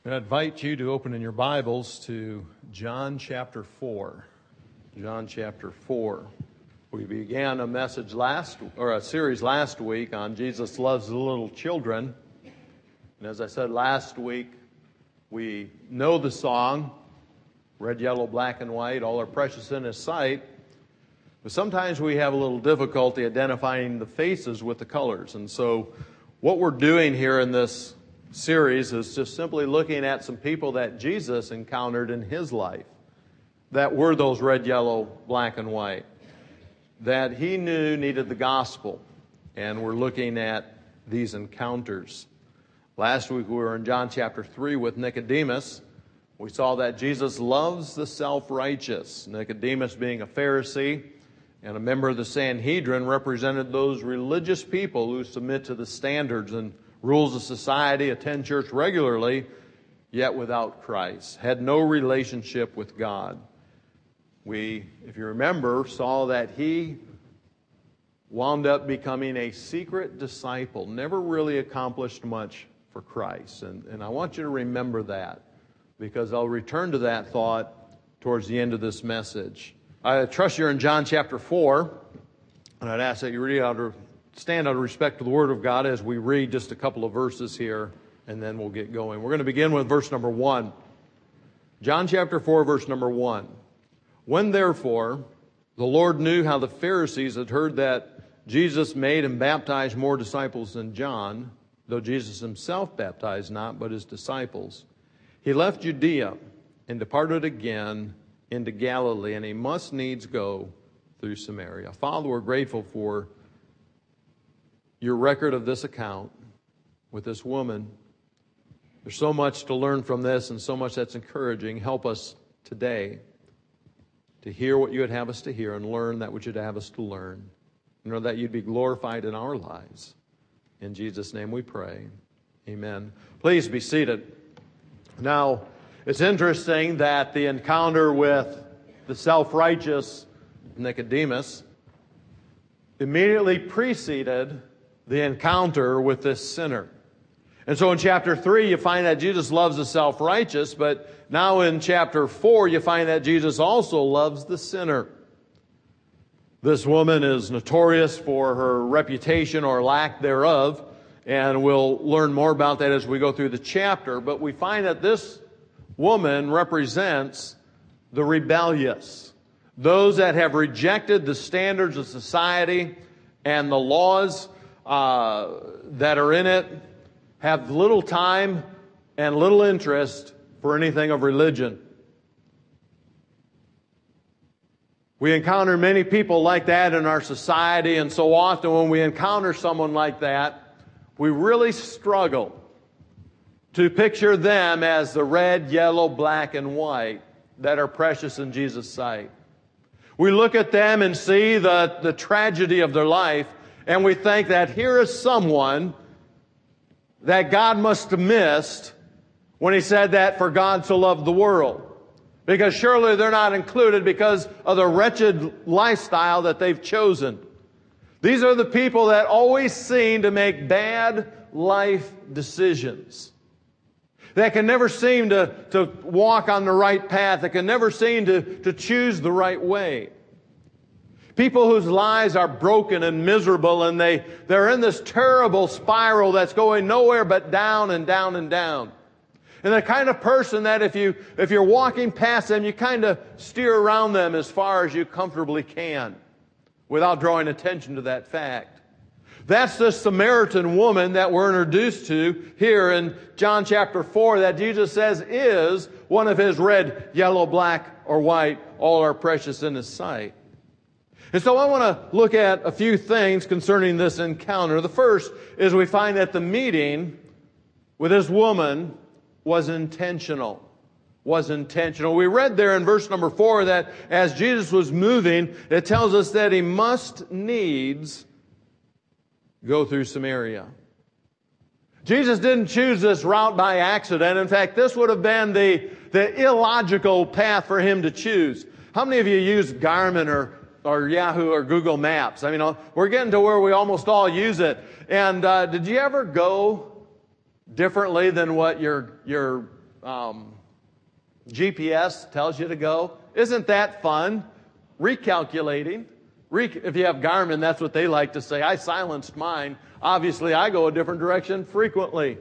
I invite you to open in your Bibles to John chapter 4. John chapter 4. We began a series last week on Jesus Loves the Little Children. And as I said last week, we know the song, red, yellow, black, and white, all are precious in His sight. But sometimes we have a little difficulty identifying the faces with the colors. And so what we're doing here in this series is just simply looking at some people that Jesus encountered in His life that were those red, yellow, black, and white, that He knew needed the gospel. And we're looking at these encounters. Last week we were in John chapter 3 with Nicodemus. We saw that Jesus loves the self-righteous. Nicodemus, being a Pharisee and a member of the Sanhedrin, represented those religious people who submit to the standards and rules of society, attend church regularly, yet without Christ, had no relationship with God. We, if you remember, saw that he wound up becoming a secret disciple, never really accomplished much for Christ. And I want you to remember that, because I'll return to that thought towards the end of this message. I trust you're in John chapter 4, and I'd ask that you read out of stand out of respect to the Word of God as we read just a couple of verses here, and then we'll get going. We're going to begin with verse number 1. John chapter 4, verse number 1. When therefore the Lord knew how the Pharisees had heard that Jesus made and baptized more disciples than John, though Jesus Himself baptized not, but His disciples, He left Judea and departed again into Galilee, and He must needs go through Samaria. Father, we're grateful for your record of this account with this woman. There's so much to learn from this and so much that's encouraging. Help us today to hear what you would have us to hear and learn that which you'd have us to learn. And that you'd be glorified in our lives. In Jesus' name we pray. Amen. Please be seated. Now, it's interesting that the encounter with the self-righteous Nicodemus immediately preceded the encounter with this sinner. And so in chapter 3, you find that Jesus loves the self-righteous, but now in chapter 4, you find that Jesus also loves the sinner. This woman is notorious for her reputation or lack thereof, and we'll learn more about that as we go through the chapter. But we find that this woman represents the rebellious, those that have rejected the standards of society and the laws that are in it, have little time and little interest for anything of religion. We encounter many people like that in our society, and so often when we encounter someone like that, we really struggle to picture them as the red, yellow, black, and white that are precious in Jesus' sight. We look at them and see the tragedy of their life, and we think that here is someone that God must have missed when He said that for God so loved the world. Because surely they're not included because of the wretched lifestyle that they've chosen. These are the people that always seem to make bad life decisions. That can never seem to walk on the right path. That can never seem to choose the right way. People whose lives are broken and miserable, and they're in this terrible spiral that's going nowhere but down and down and down. And the kind of person that if you're walking past them, you kind of steer around them as far as you comfortably can without drawing attention to that fact. That's the Samaritan woman that we're introduced to here in John chapter 4 that Jesus says is one of His red, yellow, black, or white, all are precious in His sight. And so I want to look at a few things concerning this encounter. The first is we find that the meeting with this woman was intentional. We read there in verse number 4 that as Jesus was moving, it tells us that He must needs go through Samaria. Jesus didn't choose this route by accident. In fact, this would have been the illogical path for Him to choose. How many of you use Garmin or Yahoo or Google Maps? I mean, we're getting to where we almost all use it. And did you ever go differently than what your GPS tells you to go. Isn't that fun? Recalculating. If you have Garmin, that's what they like to say. I silenced mine. Obviously, I go a different direction frequently.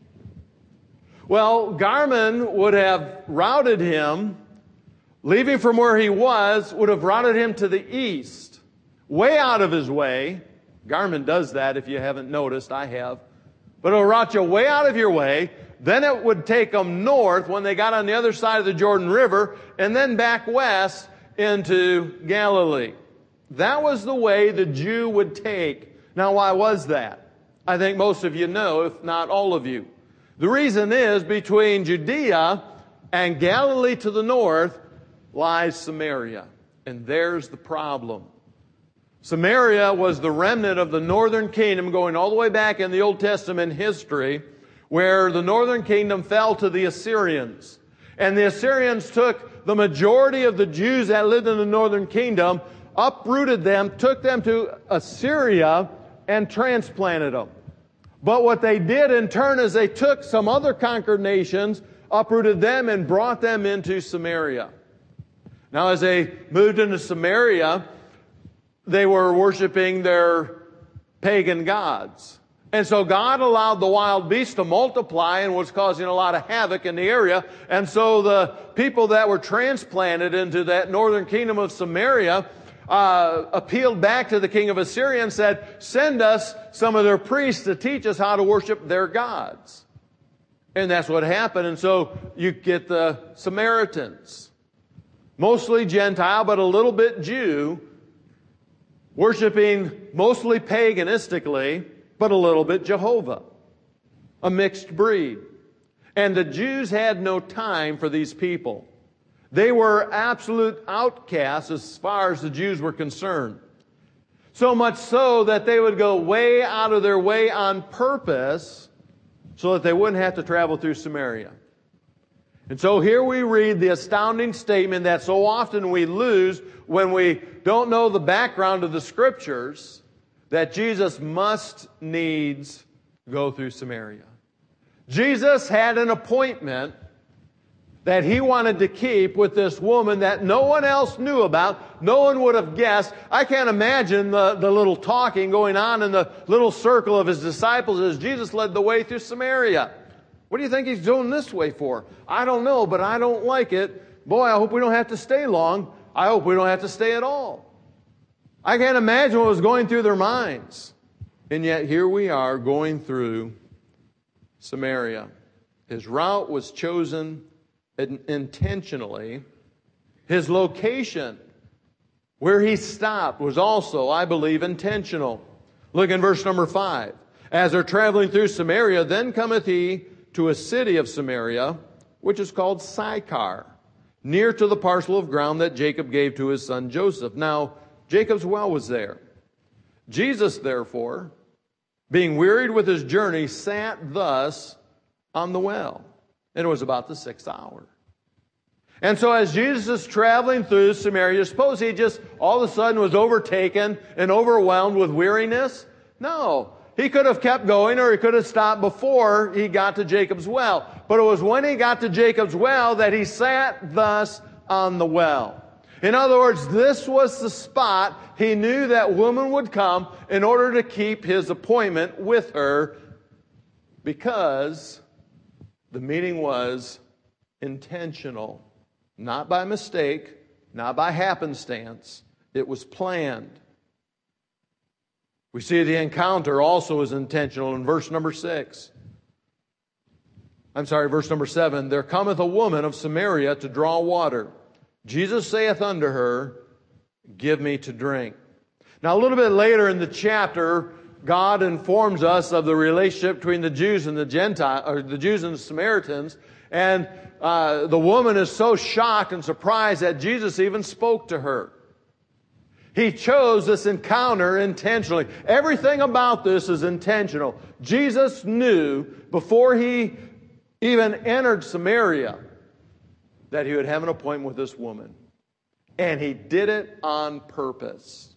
Well, Garmin would have routed him, leaving from where he was, would have routed him to the east, way out of his way. Garmin does that if you haven't noticed. I have. But it'll route you way out of your way. Then it would take them north when they got on the other side of the Jordan River, and then back west into Galilee. That was the way the Jew would take. Now, why was that? I think most of you know, if not all of you. The reason is between Judea and Galilee to the north lies Samaria. And there's the problem. Samaria was the remnant of the northern kingdom going all the way back in the Old Testament history, where the northern kingdom fell to the Assyrians. And the Assyrians took the majority of the Jews that lived in the northern kingdom, uprooted them, took them to Assyria, and transplanted them. But what they did in turn is they took some other conquered nations, uprooted them, and brought them into Samaria. Now, as they moved into Samaria, they were worshiping their pagan gods. And so God allowed the wild beast to multiply and was causing a lot of havoc in the area. And so the people that were transplanted into that northern kingdom of Samaria appealed back to the king of Assyria and said, send us some of their priests to teach us how to worship their gods. And that's what happened. And so you get the Samaritans, mostly Gentile, but a little bit Jew, worshiping mostly paganistically, but a little bit Jehovah, a mixed breed. And the Jews had no time for these people. They were absolute outcasts as far as the Jews were concerned. So much so that they would go way out of their way on purpose so that they wouldn't have to travel through Samaria. And so here we read the astounding statement that so often we lose when we don't know the background of the Scriptures, that Jesus must needs go through Samaria. Jesus had an appointment that he wanted to keep with this woman that no one else knew about. No one would have guessed. I can't imagine the little talking going on in the little circle of his disciples as Jesus led the way through Samaria. What do you think he's doing this way for? I don't know, but I don't like it. Boy, I hope we don't have to stay long. I hope we don't have to stay at all. I can't imagine what was going through their minds. And yet here we are going through Samaria. His route was chosen intentionally. His location, where he stopped, was also, I believe, intentional. Look in verse number 5. As they're traveling through Samaria, then cometh he to a city of Samaria, which is called Sychar, near to the parcel of ground that Jacob gave to his son Joseph. Now, Jacob's well was there. Jesus, therefore, being wearied with his journey, sat thus on the well. And it was about the 6th hour. And so as Jesus is traveling through Samaria, suppose he just all of a sudden was overtaken and overwhelmed with weariness? No. He could have kept going, or he could have stopped before he got to Jacob's well. But it was when he got to Jacob's well that he sat thus on the well. In other words, this was the spot he knew that woman would come in order to keep his appointment with her, because the meeting was intentional, not by mistake, not by happenstance. It was planned. We see the encounter also is intentional in verse number 7. There cometh a woman of Samaria to draw water. Jesus saith unto her, give me to drink. Now a little bit later in the chapter, God informs us of the relationship between the Jews and the Gentiles, or the Jews and the Samaritans. And the woman is so shocked and surprised that Jesus even spoke to her. He chose this encounter intentionally. Everything about this is intentional. Jesus knew before he even entered Samaria that he would have an appointment with this woman. And he did it on purpose.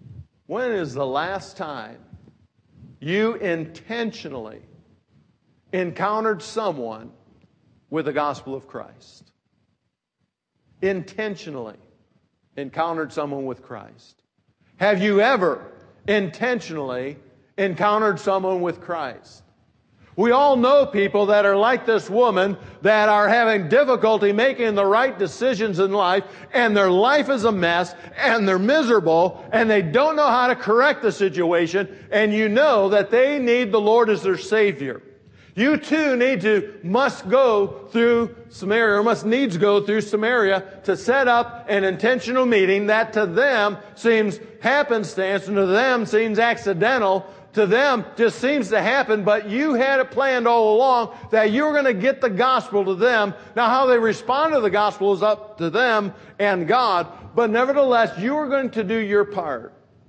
When is the last time you intentionally encountered someone with the gospel of Christ? Intentionally encountered someone with Christ? Have you ever intentionally encountered someone with Christ? We all know people that are like this woman that are having difficulty making the right decisions in life, and their life is a mess, and they're miserable, and they don't know how to correct the situation, and you know that they need the Lord as their Savior. You too must go through Samaria, or must needs go through Samaria to set up an intentional meeting that to them seems happenstance and to them seems accidental. To them just seems to happen, but you had it planned all along that you were going to get the gospel to them. Now how they respond to the gospel is up to them and God, but nevertheless you are going to do your part.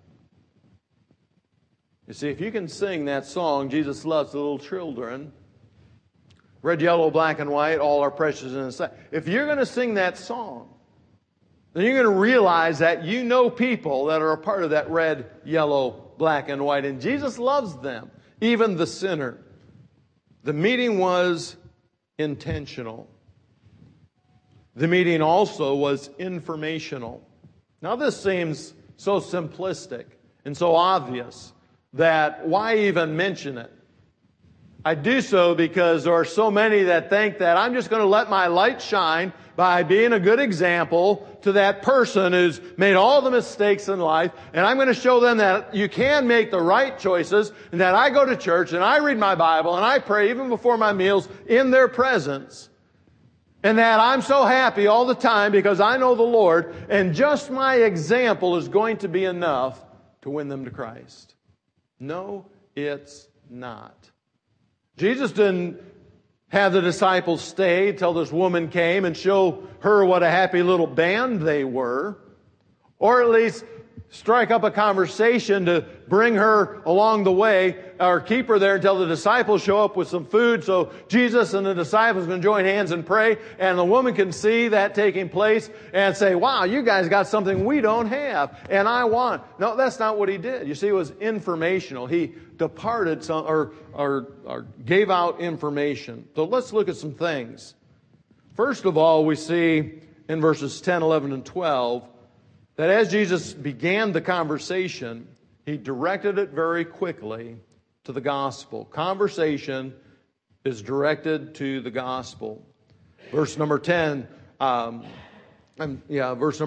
You see, if you can sing that song, Jesus loves the little children, red, yellow, black, and white, all are precious in His sight. If you're going to sing that song, then you're going to realize that you know people that are a part of that red, yellow, black, and white. And Jesus loves them, even the sinner. The meeting was intentional. The meeting also was informational. Now this seems so simplistic and so obvious that why even mention it? I do so because there are so many that think that I'm just going to let my light shine by being a good example to that person who's made all the mistakes in life, and I'm going to show them that you can make the right choices, and that I go to church and I read my Bible and I pray even before my meals in their presence, and that I'm so happy all the time because I know the Lord, and just my example is going to be enough to win them to Christ. No, it's not. Jesus didn't have the disciples stay till this woman came and show her what a happy little band they were, or at least strike up a conversation to bring her along the way, or keep her there until the disciples show up with some food so Jesus and the disciples can join hands and pray, and the woman can see that taking place and say, wow, you guys got something we don't have and I want. No, that's not what He did. You see, it was informational. He departed or gave out information. So let's look at some things. First of all, we see in verses 10, 11, and 12 that as Jesus began the conversation, He directed it very quickly to the gospel. Verse number 10, verse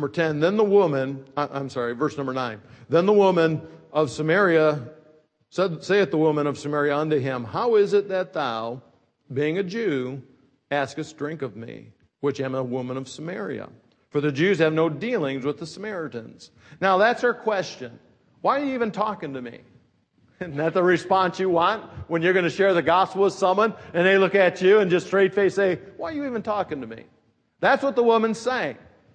number 9. Then the woman of Samaria saith the woman of Samaria unto Him, how is it that thou, being a Jew, askest drink of me, which am a woman of Samaria? For the Jews have no dealings with the Samaritans. Now that's her question. Why are you even talking to me? Isn't that the response you want when you're going to share the gospel with someone and they look at you and just straight face say, why are you even talking to me? That's what the woman's saying.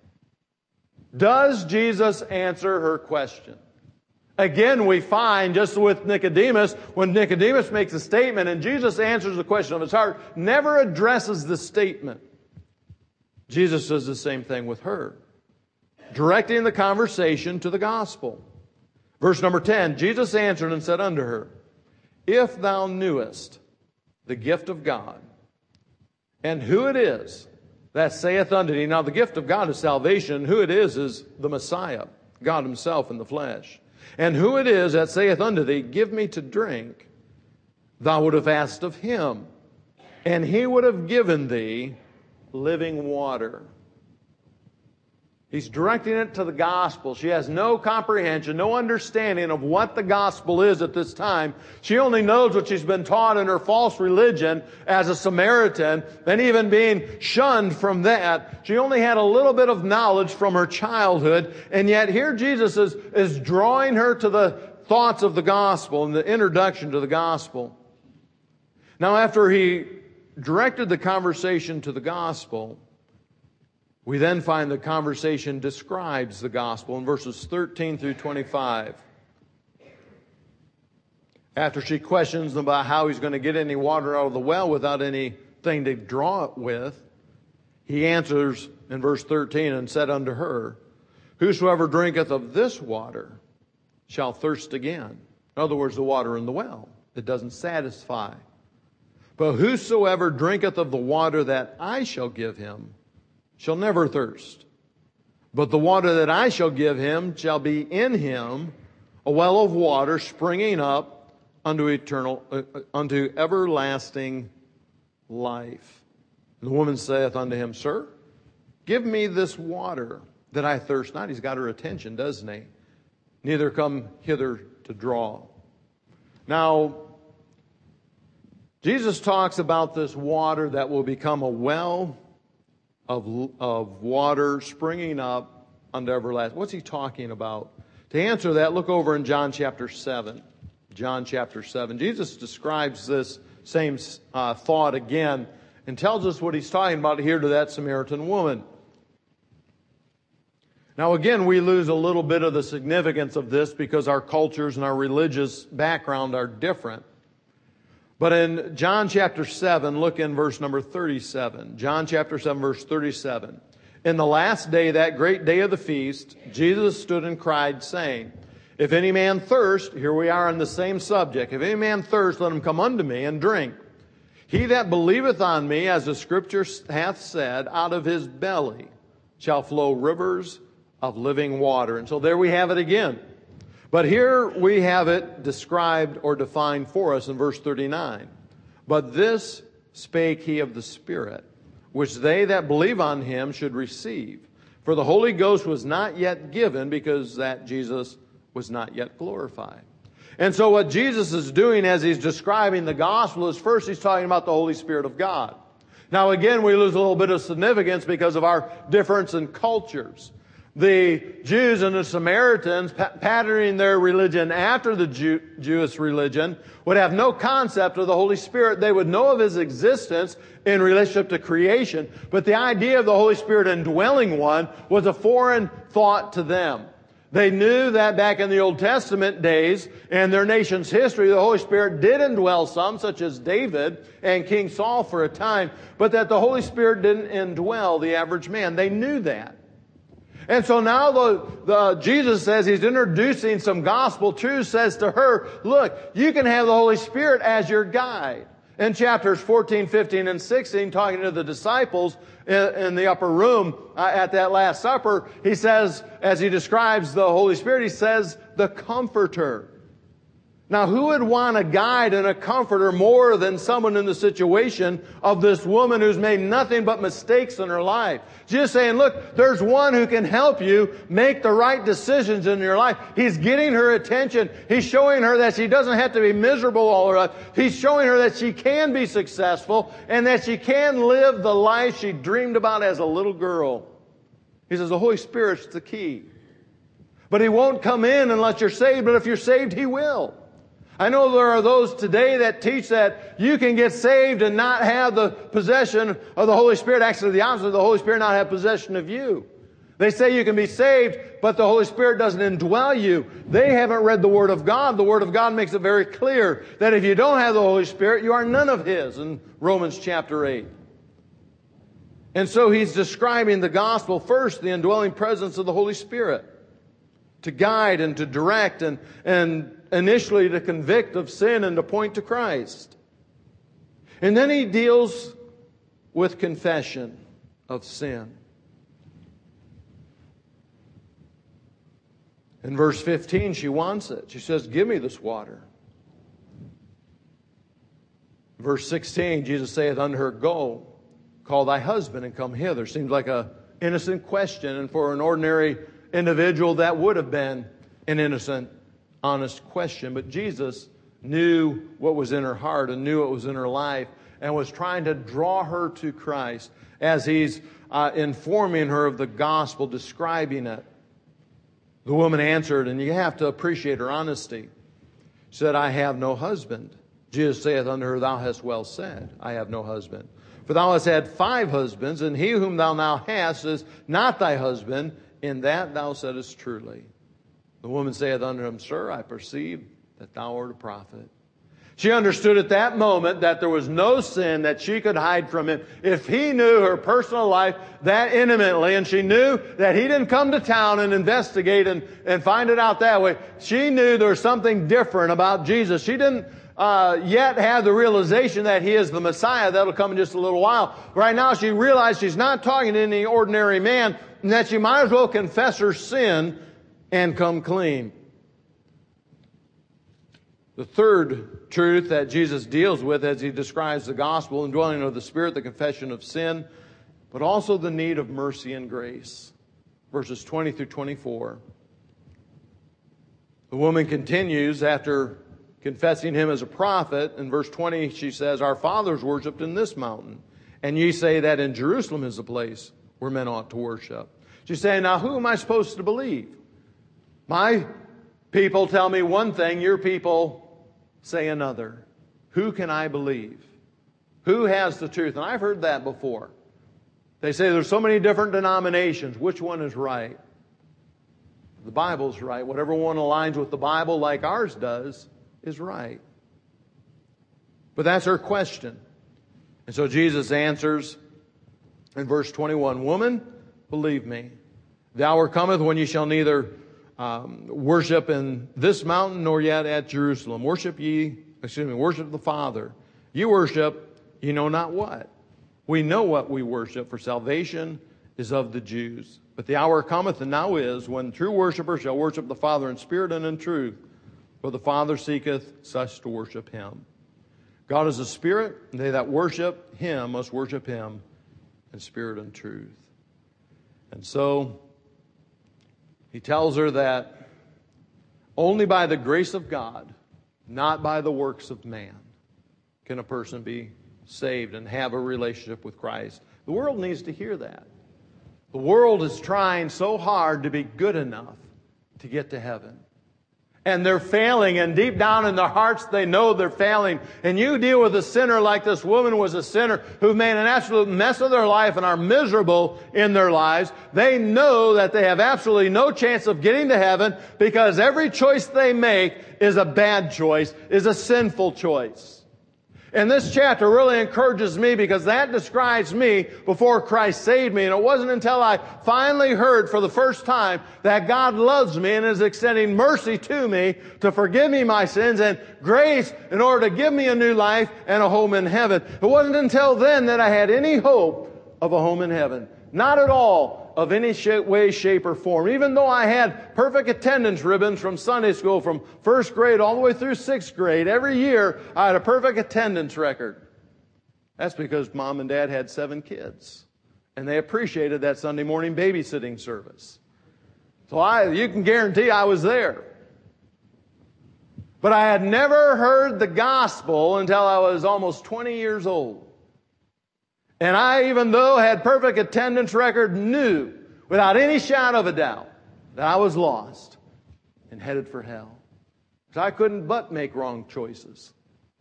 Does Jesus answer her question? Again, we find, just with Nicodemus, when Nicodemus makes a statement and Jesus answers the question of his heart, never addresses the statement. Jesus does the same thing with her, directing the conversation to the gospel. Verse number 10, Jesus answered and said unto her, if thou knewest the gift of God, and who it is that saith unto thee. Now the gift of God is salvation. Who it is the Messiah, God Himself in the flesh. And who it is that saith unto thee, give me to drink, thou would have asked of Him, and He would have given thee living water. He's directing it to the gospel. She has no comprehension, no understanding of what the gospel is at this time. She only knows what she's been taught in her false religion as a Samaritan, and even being shunned from that. She only had a little bit of knowledge from her childhood, and yet here Jesus is drawing her to the thoughts of the gospel and the introduction to the gospel. Now, after He directed the conversation to the gospel, we then find the conversation describes the gospel in verses 13 through 25. After she questions them about how He's going to get any water out of the well without anything to draw it with, He answers in verse 13 and said unto her, whosoever drinketh of this water shall thirst again. In other words, the water in the well. It doesn't satisfy. But whosoever drinketh of the water that I shall give him shall never thirst. But the water that I shall give him shall be in him a well of water springing up unto everlasting life. And the woman saith unto him, Sir, give me this water that I thirst not. He's got her attention, doesn't he? Neither come hither to draw. Now, Jesus talks about this water that will become a well of water springing up unto everlasting. What's he talking about? To answer that, look over in John chapter 7. John chapter 7. Jesus describes this same thought again and tells us what he's talking about here to that Samaritan woman. Now again, we lose a little bit of the significance of this because our cultures and our religious background are different. But in John chapter 7, look in verse number 37. John chapter 7, verse 37. In the last day, that great day of the feast, Jesus stood and cried, saying, If any man thirst, here we are on the same subject, if any man thirst, let him come unto me and drink. He that believeth on me, as the Scripture hath said, out of his belly shall flow rivers of living water. And so there we have it again. But here we have it described or defined for us in verse 39. But this spake he of the Spirit, which they that believe on him should receive. For the Holy Ghost was not yet given, because that Jesus was not yet glorified. And so what Jesus is doing as he's describing the gospel is first he's talking about the Holy Spirit of God. Now again, we lose a little bit of significance because of our difference in cultures. The Jews and the Samaritans, patterning their religion after the Jewish religion, would have no concept of the Holy Spirit. They would know of His existence in relationship to creation, but the idea of the Holy Spirit indwelling one was a foreign thought to them. They knew that back in the Old Testament days and their nation's history, the Holy Spirit did indwell some, such as David and King Saul for a time, but that the Holy Spirit didn't indwell the average man. They knew that. And so now Jesus says he's introducing some gospel truth, says to her, look, you can have the Holy Spirit as your guide. In chapters 14, 15, and 16, talking to the disciples in the upper room at that Last Supper, he says, as he describes the Holy Spirit, he says, the Comforter. Now, who would want a guide and a comforter more than someone in the situation of this woman who's made nothing but mistakes in her life? Just saying, look, there's one who can help you make the right decisions in your life. He's getting her attention. He's showing her that she doesn't have to be miserable all her life. He's showing her that she can be successful and that she can live the life she dreamed about as a little girl. He says the Holy Spirit's the key. But He won't come in unless you're saved, but if you're saved, He will. I know there are those today that teach that you can get saved and not have the possession of the Holy Spirit. Actually, the opposite, the Holy Spirit not have possession of you. They say you can be saved, but the Holy Spirit doesn't indwell you. They haven't read the Word of God. The Word of God makes it very clear that if you don't have the Holy Spirit, you are none of His in Romans chapter 8. And so he's describing the gospel first, the indwelling presence of the Holy Spirit, to guide and to direct and initially to convict of sin and to point to Christ. And then he deals with confession of sin. In verse 15, she wants it. She says, give me this water. Verse 16, Jesus saith unto her, go, call thy husband and come hither. Seems like an innocent question, and for an ordinary individual that would have been an innocent, honest question. But Jesus knew what was in her heart and knew what was in her life and was trying to draw her to Christ as He's informing her of the gospel, describing it. The woman answered, and you have to appreciate her honesty. She said, I have no husband. Jesus saith unto her, thou hast well said, I have no husband. For thou hast had 5 husbands, and he whom thou now hast is not thy husband. In that thou saidest truly. The woman saith unto him, Sir, I perceive that thou art a prophet. She understood at that moment that there was no sin that she could hide from him. If he knew her personal life that intimately, and she knew that he didn't come to town and investigate and find it out that way, she knew there was something different about Jesus. She didn't yet have the realization that He is the Messiah. That'll come in just a little while. Right now she realized she's not talking to any ordinary man, and that she might as well confess her sin and come clean. The third truth that Jesus deals with as He describes the gospel, indwelling of the Spirit, the confession of sin, but also the need of mercy and grace. Verses 20 through 24. The woman continues after confessing Him as a prophet. In verse 20 she says, "Our fathers worshipped in this mountain, and ye say that in Jerusalem is the place where men ought to worship." She's saying, now who am I supposed to believe? My people tell me one thing, your people say another. Who can I believe? Who has the truth? And I've heard that before. They say there's so many different denominations. Which one is right? The Bible's right. Whatever one aligns with the Bible like ours does is right. But that's her question. And so Jesus answers in verse 21, "Woman, believe me, the hour cometh when ye shall neither worship in this mountain nor yet at Jerusalem. Worship the Father. You worship, you know not what. We know what we worship, for salvation is of the Jews. But the hour cometh, and now is, when true worshipers shall worship the Father in spirit and in truth. For the Father seeketh such to worship Him. God is a spirit, and they that worship Him must worship Him in spirit and truth." And so He tells her that only by the grace of God, not by the works of man, can a person be saved and have a relationship with Christ. The world needs to hear that. The world is trying so hard to be good enough to get to heaven. And they're failing, and deep down in their hearts they know they're failing. And you deal with a sinner like this woman was a sinner who made an absolute mess of their life and are miserable in their lives. They know that they have absolutely no chance of getting to heaven because every choice they make is a bad choice, is a sinful choice. And this chapter really encourages me because that describes me before Christ saved me. And it wasn't until I finally heard for the first time that God loves me and is extending mercy to me to forgive me my sins and grace in order to give me a new life and a home in heaven. It wasn't until then that I had any hope of a home in heaven. Not at all of any way, shape, or form. Even though I had perfect attendance ribbons from Sunday school from first grade all the way through sixth grade, every year I had a perfect attendance record. That's because Mom and Dad had 7 kids. And they appreciated that Sunday morning babysitting service. So you can guarantee I was there. But I had never heard the gospel until I was almost 20 years old. And I, even though I had perfect attendance record, knew without any shadow of a doubt that I was lost and headed for hell. Because I couldn't but make wrong choices.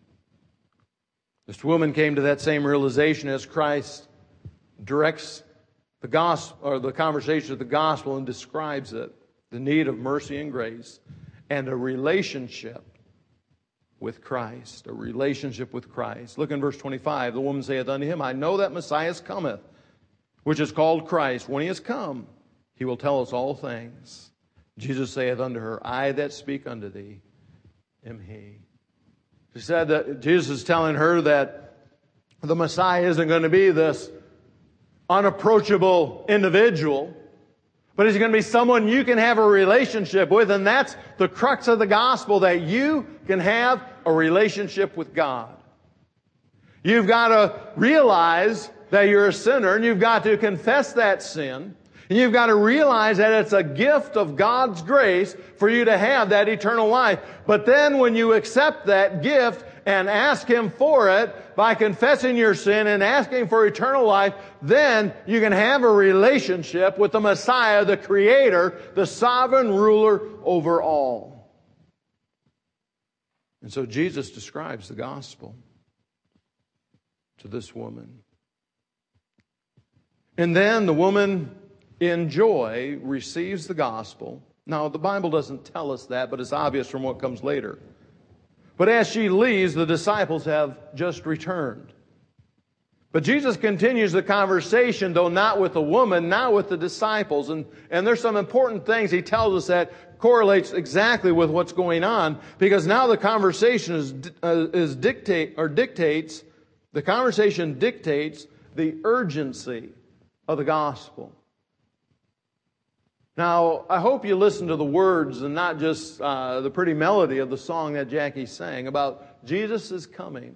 This woman came to that same realization as Christ directs the gospel, or the conversation of the gospel, and describes it, the need of mercy and grace, and a relationship with Christ, a relationship with Christ. Look in verse 25. The woman saith unto Him, "I know that Messiah cometh, which is called Christ. When He is come, He will tell us all things." Jesus saith unto her, "I that speak unto thee am He." She said that Jesus is telling her that the Messiah isn't going to be this unapproachable individual, but He's going to be someone you can have a relationship with, and that's the crux of the gospel, that you can have a relationship with God. You've got to realize that you're a sinner, and you've got to confess that sin, and you've got to realize that it's a gift of God's grace for you to have that eternal life. But then when you accept that gift and ask Him for it, by confessing your sin and asking for eternal life, then you can have a relationship with the Messiah, the Creator, the sovereign ruler over all. And so Jesus describes the gospel to this woman. And then the woman in joy receives the gospel. Now, the Bible doesn't tell us that, but it's obvious from what comes later. But as she leaves, the disciples have just returned. But Jesus continues the conversation, though not with the woman, now with the disciples. And there's some important things He tells us that correlates exactly with what's going on, because now the conversation dictates the urgency of the gospel. Now, I hope you listen to the words and not just the pretty melody of the song that Jackie sang about Jesus is coming.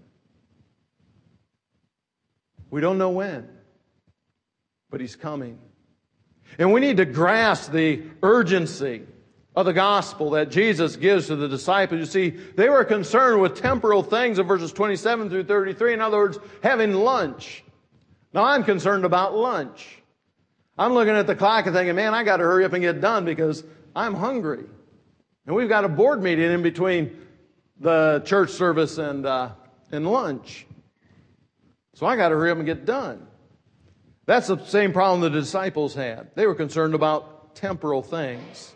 We don't know when, but He's coming. And we need to grasp the urgency of the gospel that Jesus gives to the disciples. You see, they were concerned with temporal things in verses 27 through 33. In other words, having lunch. Now, I'm concerned about lunch. I'm looking at the clock and thinking, man, I got to hurry up and get done because I'm hungry. And we've got a board meeting in between the church service and lunch. So I got to hurry up and get done. That's the same problem the disciples had. They were concerned about temporal things.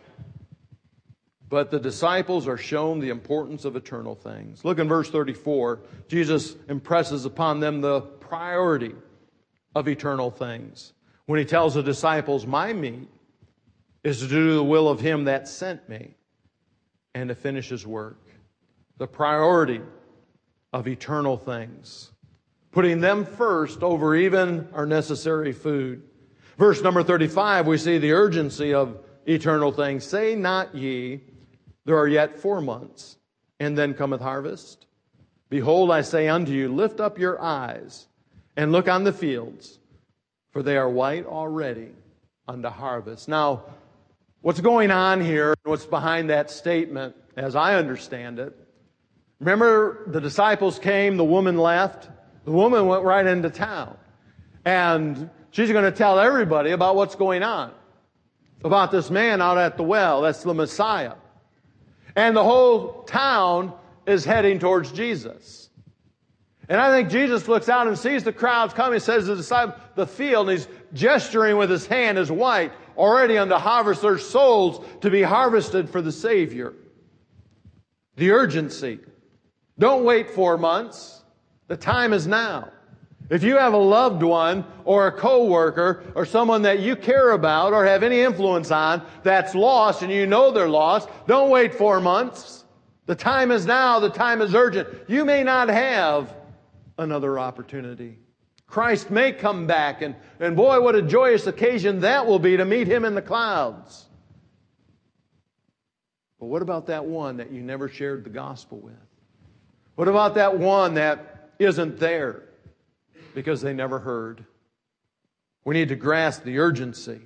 But the disciples are shown the importance of eternal things. Look in verse 34. Jesus impresses upon them the priority of eternal things. When He tells the disciples, my meat is to do the will of Him that sent me and to finish His work. The priority of eternal things. Putting them first over even our necessary food. Verse number 35, we see the urgency of eternal things. Say not ye, there are yet 4 months, and then cometh harvest. Behold, I say unto you, lift up your eyes, and look on the fields, for they are white already unto harvest. Now, what's going on here, what's behind that statement, as I understand it, remember the disciples came, the woman left, the woman went right into town. And she's going to tell everybody about what's going on, about this man out at the well, that's the Messiah. And the whole town is heading towards Jesus. And I think Jesus looks out and sees the crowds coming. He says to the disciples, the field, and He's gesturing with His hand is white, already unto harvest. There's souls to be harvested for the Savior. The urgency. Don't wait 4 months. The time is now. If you have a loved one or a coworker or someone that you care about or have any influence on that's lost and you know they're lost, don't wait 4 months. The time is now. The time is urgent. You may not have another opportunity. Christ may come back, and boy, what a joyous occasion that will be to meet Him in the clouds. But what about that one that you never shared the gospel with? What about that one that isn't there because they never heard? We need to grasp the urgency.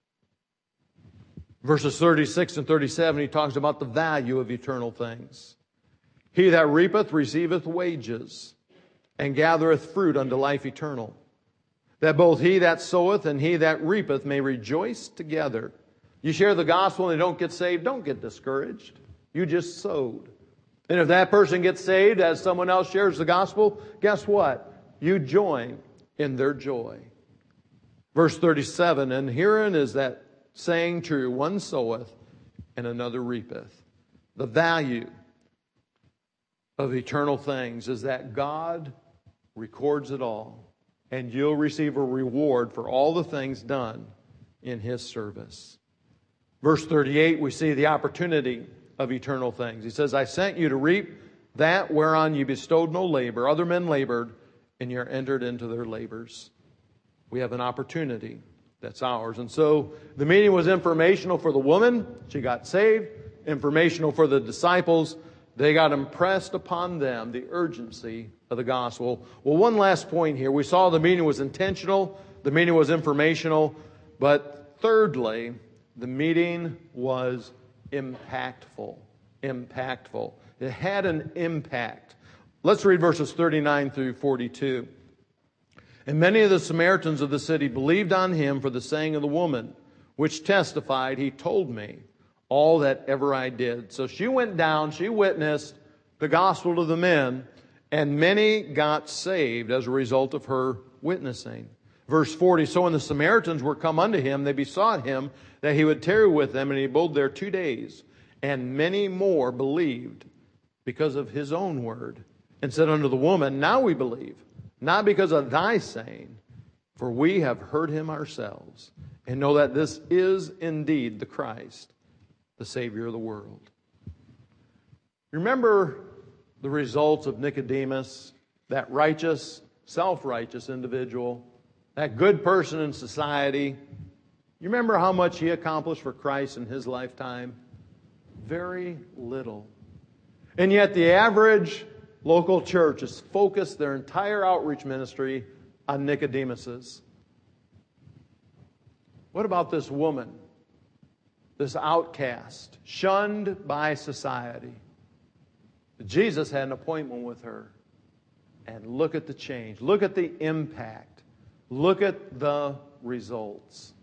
Verses 36 and 37, he talks about the value of eternal things. He that reapeth receiveth wages, and gathereth fruit unto life eternal, that both he that soweth and he that reapeth may rejoice together. You share the gospel and they don't get saved, don't get discouraged. You just sowed. And if that person gets saved as someone else shares the gospel, guess what? You join in their joy. Verse 37, and herein is that saying true, one soweth and another reapeth. The value of eternal things is that God records it all, and you'll receive a reward for all the things done in His service. Verse 38, we see the opportunity of eternal things. He says, I sent you to reap that whereon you bestowed no labor. Other men labored, and you're entered into their labors. We have an opportunity that's ours. And so the meeting was informational for the woman. She got saved. Informational for the disciples. They got impressed upon them the urgency of the gospel. Well, one last point here. We saw the meeting was intentional. The meeting was informational. But thirdly, the meeting was impactful. Impactful. It had an impact. Let's read verses 39 through 42. And many of the Samaritans of the city believed on Him for the saying of the woman, which testified, He told me all that ever I did. So she went down, she witnessed the gospel to the men, and many got saved as a result of her witnessing. Verse 40, so when the Samaritans were come unto Him, they besought Him that He would tarry with them, and He abode there 2 days. And many more believed because of His own word, and said unto the woman, now we believe, not because of thy saying, for we have heard Him ourselves, and know that this is indeed the Christ, the Savior of the world. Remember the results of Nicodemus, that righteous, self-righteous individual, that good person in society. You remember how much he accomplished for Christ in his lifetime? Very little. And yet the average local church has focused their entire outreach ministry on Nicodemuses. What about this woman, this outcast, shunned by society? Jesus had an appointment with her. And look at the change. Look at the impact. Look at the results.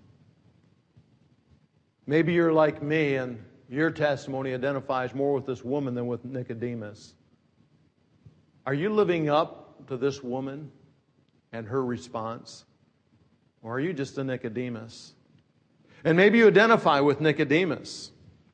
Maybe you're like me and your testimony identifies more with this woman than with Nicodemus. Are you living up to this woman and her response? Or are you just a Nicodemus? And maybe you identify with Nicodemus.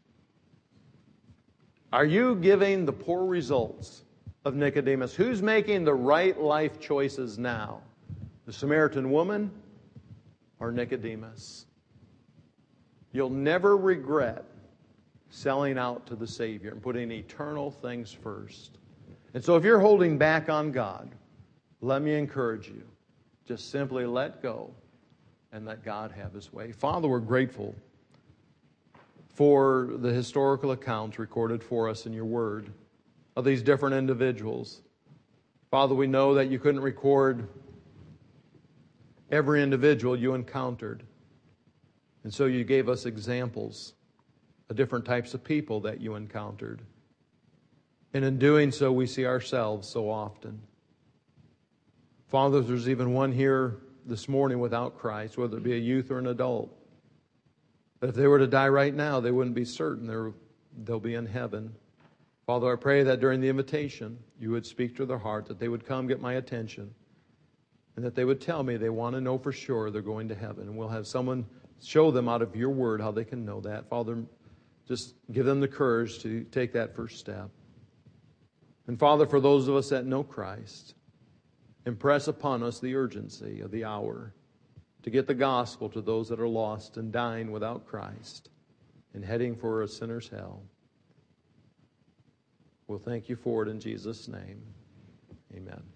Are you giving the poor results of Nicodemus? Who's making the right life choices now? The Samaritan woman or Nicodemus? You'll never regret selling out to the Savior and putting eternal things first. And so if you're holding back on God, let me encourage you. Just simply let go and let God have His way. Father, we're grateful for the historical accounts recorded for us in your word of these different individuals. Father, we know that you couldn't record every individual you encountered. And so you gave us examples of different types of people that you encountered. And in doing so, we see ourselves so often. Father, there's even one here this morning without Christ, whether it be a youth or an adult. But if they were to die right now, they wouldn't be certain they'll be in heaven. Father, I pray that during the invitation, you would speak to their heart, that they would come get my attention, and that they would tell me they want to know for sure they're going to heaven. And we'll have someone show them out of your word how they can know that. Father, just give them the courage to take that first step. And Father, for those of us that know Christ, impress upon us the urgency of the hour to get the gospel to those that are lost and dying without Christ and heading for a sinner's hell. We'll thank you for it in Jesus' name. Amen.